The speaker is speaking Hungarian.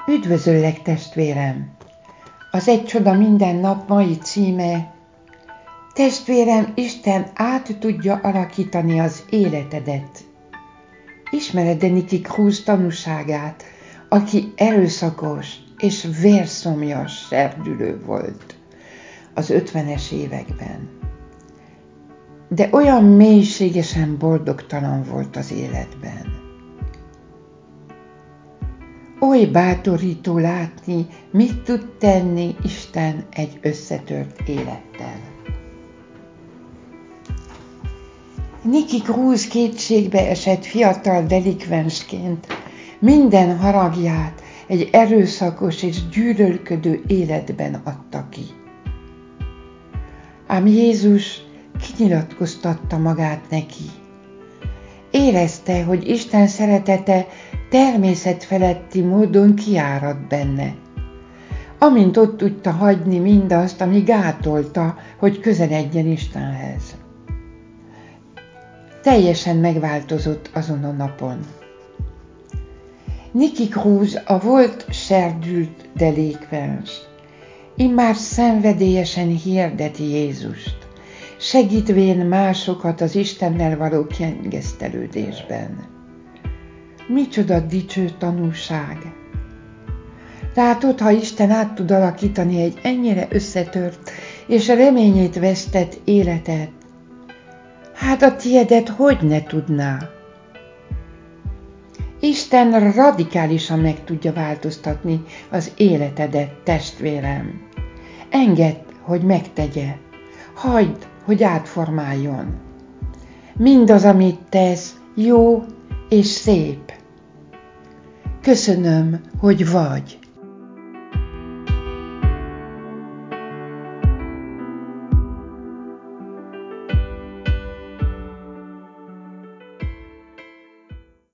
Üdvözöllek, testvérem! Az Egy csoda minden nap mai címe: Testvérem, Isten át tudja alakítani az életedet. Ismered-e Nicky Cruz tanúságát, aki erőszakos és vérszomjas serdülő volt az 50-es években? De olyan mélységesen boldogtalan volt az életben. Oly bátorító látni, mit tud tenni Isten egy összetört élettel. Nicky Cruz kétségbe esett fiatal delikvensként minden haragját egy erőszakos és gyűlölködő életben adta ki. Ám Jézus kinyilatkoztatta magát neki. Érezte, hogy Isten szeretete természetfeletti módon kiárad benne, amint ott tudta hagyni mindazt, ami gátolta, hogy közeledjen Istenhez. Teljesen megváltozott azon a napon. Nicky Cruz, a volt serdült delikvens, immár szenvedélyesen hirdeti Jézust, segítvén másokat az Istennel való kiengesztelődésben. Micsoda dicső tanúság! Látod, ha Isten át tud alakítani egy ennyire összetört és reményét vesztett életet, hát a tiedet hogy ne tudná? Isten radikálisan meg tudja változtatni az életedet, testvérem. Engedd, hogy megtegye. Hagyd, hogy átformáljon. Mindaz, amit tesz, jó és szép. Köszönöm, hogy vagy.